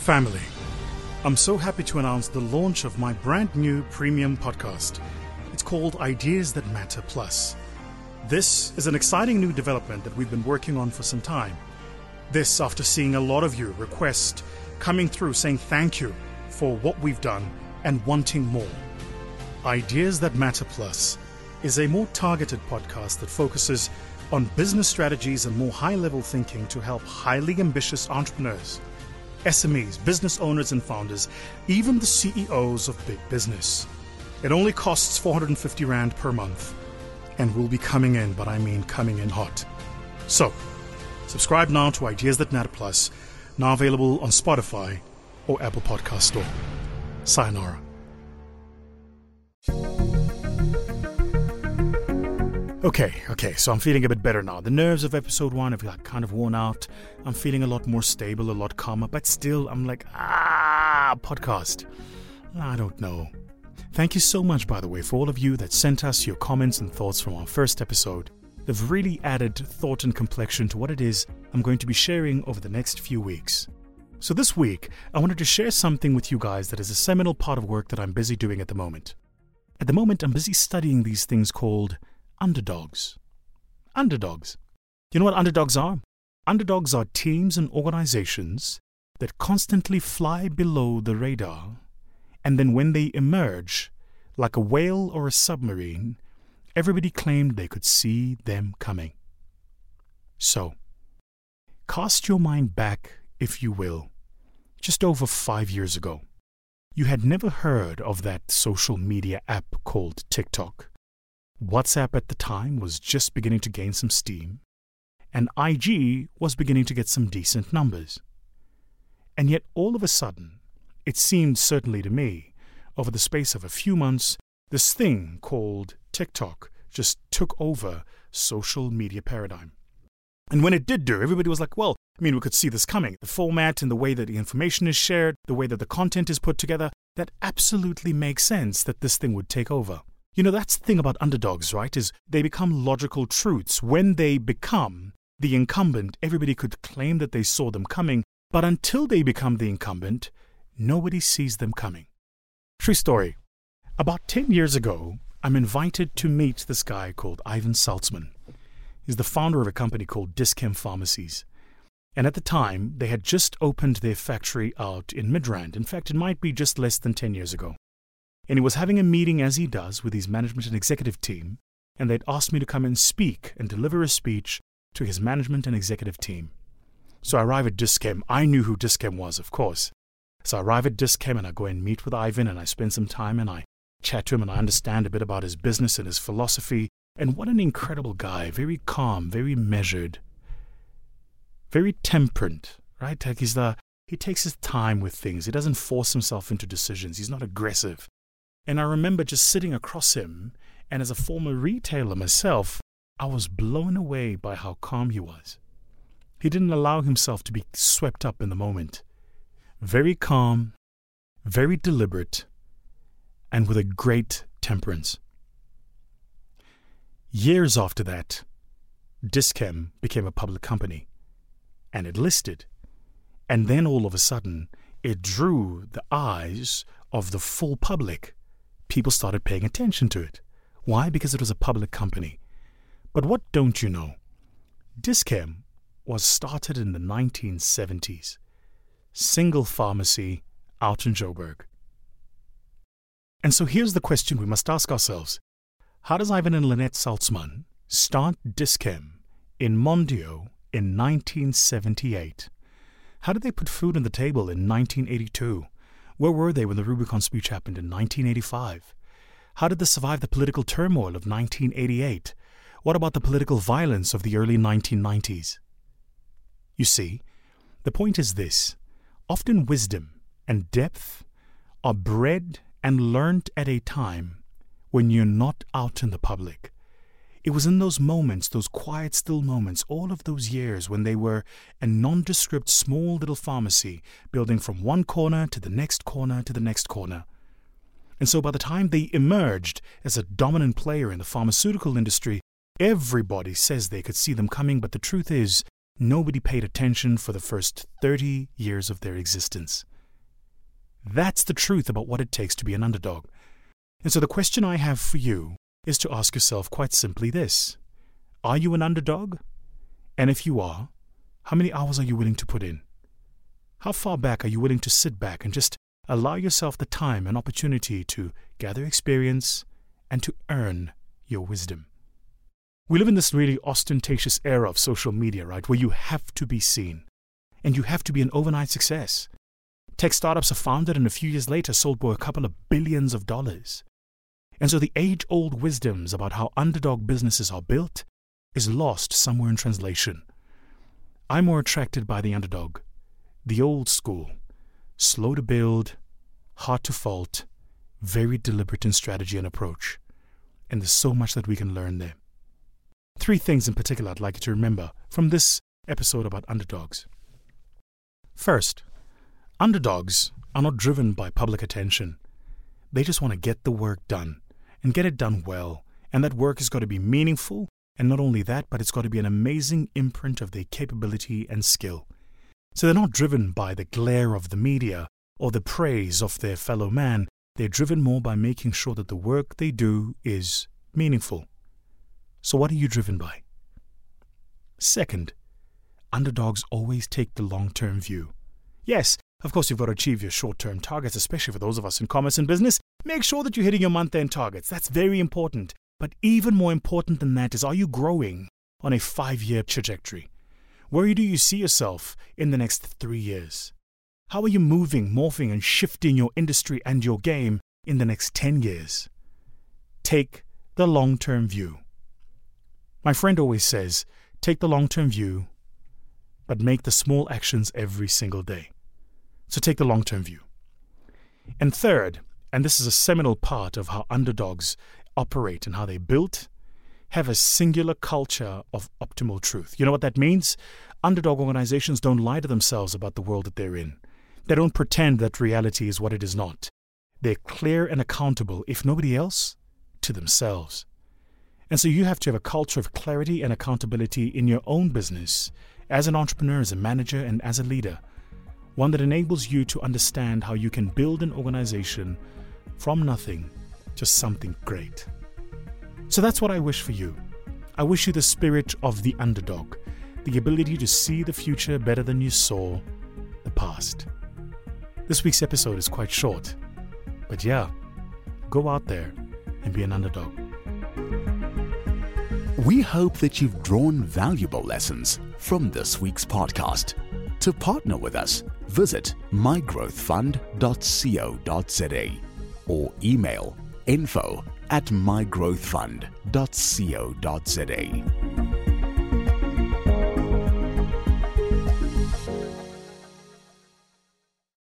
Family, I'm so happy to announce the launch of my brand new premium podcast. It's called Ideas That Matter Plus. This is an exciting new development that we've been working on for some time. This after seeing a lot of you request coming through saying thank you for what we've done and wanting more. Ideas That Matter Plus is a more targeted podcast that focuses on business strategies and more high-level thinking to help highly ambitious entrepreneurs, SMEs, business owners and founders, even the CEOs of big business. It only costs 450 Rand per month and will be coming in, but I mean coming in hot. So, subscribe now to Ideas That Matter Plus, now available on Spotify or Apple Podcast Store. Sayonara. Okay, so I'm feeling a bit better now. The nerves of episode 1 have kind of worn out. I'm feeling a lot more stable, a lot calmer, but still I'm like, podcast. I don't know. Thank you so much, by the way, for all of you that sent us your comments and thoughts from our first episode. They've really added thought and complexion to what it is I'm going to be sharing over the next few weeks. So this week, I wanted to share something with you guys that is a seminal part of work that I'm busy doing at the moment. At the moment, I'm busy studying these things called underdogs. Underdogs. You know what underdogs are? Underdogs are teams and organizations that constantly fly below the radar, and then when they emerge, like a whale or a submarine, everybody claimed they could see them coming. So, cast your mind back, if you will, just over 5 years ago. You had never heard of that social media app called TikTok. WhatsApp at the time was just beginning to gain some steam, and IG was beginning to get some decent numbers. And yet all of a sudden, it seemed certainly to me, over the space of a few months, this thing called TikTok just took over social media paradigm. And when it did do, everybody was like, well, we could see this coming. The format and the way that the information is shared, the way that the content is put together, that absolutely makes sense that this thing would take over. You know, that's the thing about underdogs, right, is they become logical truths. When they become the incumbent, everybody could claim that they saw them coming, but until they become the incumbent, nobody sees them coming. True story. About 10 years ago, I'm invited to meet this guy called Ivan Saltzman. He's the founder of a company called Dis-Chem Pharmacies. And at the time, they had just opened their factory out in Midrand. In fact, it might be just less than 10 years ago. And he was having a meeting, as he does, with his management and executive team, and they'd asked me to come and speak and deliver a speech to his management and executive team. So I arrive at Dis-Chem. I knew who Dis-Chem was, of course. So I arrive at Dis-Chem and I go and meet with Ivan and I spend some time and I chat to him and I understand a bit about his business and his philosophy. And what an incredible guy, very calm, very measured, very temperate, right? Like he takes his time with things. He doesn't force himself into decisions. He's not aggressive. And I remember just sitting across him, and as a former retailer myself, I was blown away by how calm he was. He didn't allow himself to be swept up in the moment. Very calm, very deliberate, and with a great temperance. Years after that, Dis-Chem became a public company, and it listed. And then all of a sudden, it drew the eyes of the full public. People started paying attention to it. Why? Because it was a public company. But what don't you know? Dis-Chem was started in the 1970s. Single pharmacy out in Joburg. And so here's the question we must ask ourselves. How does Ivan and Lynette Saltzman start Dis-Chem in Mondio in 1978? How did they put food on the table in 1982? Where were they when the Rubicon speech happened in 1985? How did they survive the political turmoil of 1988? What about the political violence of the early 1990s? You see, the point is this. Often wisdom and depth are bred and learned at a time when you're not out in the public. It was in those moments, those quiet, still moments, all of those years when they were a nondescript small little pharmacy building from one corner to the next corner to the next corner. And so by the time they emerged as a dominant player in the pharmaceutical industry, everybody says they could see them coming, but the truth is, nobody paid attention for the first 30 years of their existence. That's the truth about what it takes to be an underdog. And so the question I have for you is to ask yourself quite simply this. Are you an underdog? And if you are, how many hours are you willing to put in? How far back are you willing to sit back and just allow yourself the time and opportunity to gather experience and to earn your wisdom? We live in this really ostentatious era of social media, right, where you have to be seen and you have to be an overnight success. Tech startups are founded and a few years later sold for a couple of billions of dollars. And so the age-old wisdoms about how underdog businesses are built is lost somewhere in translation. I'm more attracted by the underdog, the old school, slow to build, hard to fault, very deliberate in strategy and approach. And there's so much that we can learn there. 3 things in particular I'd like you to remember from this episode about underdogs. First, underdogs are not driven by public attention. They just want to get the work done and get it done well. And that work has got to be meaningful. And not only that, but it's got to be an amazing imprint of their capability and skill. So they're not driven by the glare of the media or the praise of their fellow man. They're driven more by making sure that the work they do is meaningful. So what are you driven by? Second, underdogs always take the long-term view. Yes, of course you've got to achieve your short-term targets, especially for those of us in commerce and business. Make sure that you're hitting your month-end targets. That's very important. But even more important than that is, are you growing on a 5-year trajectory? Where do you see yourself in the next 3 years? How are you moving, morphing, and shifting your industry and your game in the next 10 years? Take the long-term view. My friend always says, take the long-term view, but make the small actions every single day. So take the long-term view. And third, and this is a seminal part of how underdogs operate and how they built, have a singular culture of optimal truth. You know what that means? Underdog organizations don't lie to themselves about the world that they're in. They don't pretend that reality is what it is not. They're clear and accountable, if nobody else, to themselves. And so you have to have a culture of clarity and accountability in your own business, as an entrepreneur, as a manager, and as a leader. One that enables you to understand how you can build an organization from nothing to something great. So that's what I wish for you. I wish you the spirit of the underdog, the ability to see the future better than you saw the past. This week's episode is quite short, but yeah, go out there and be an underdog. We hope that you've drawn valuable lessons from this week's podcast. To partner with us, visit mygrowthfund.co.za or email info@mygrowthfund.co.za.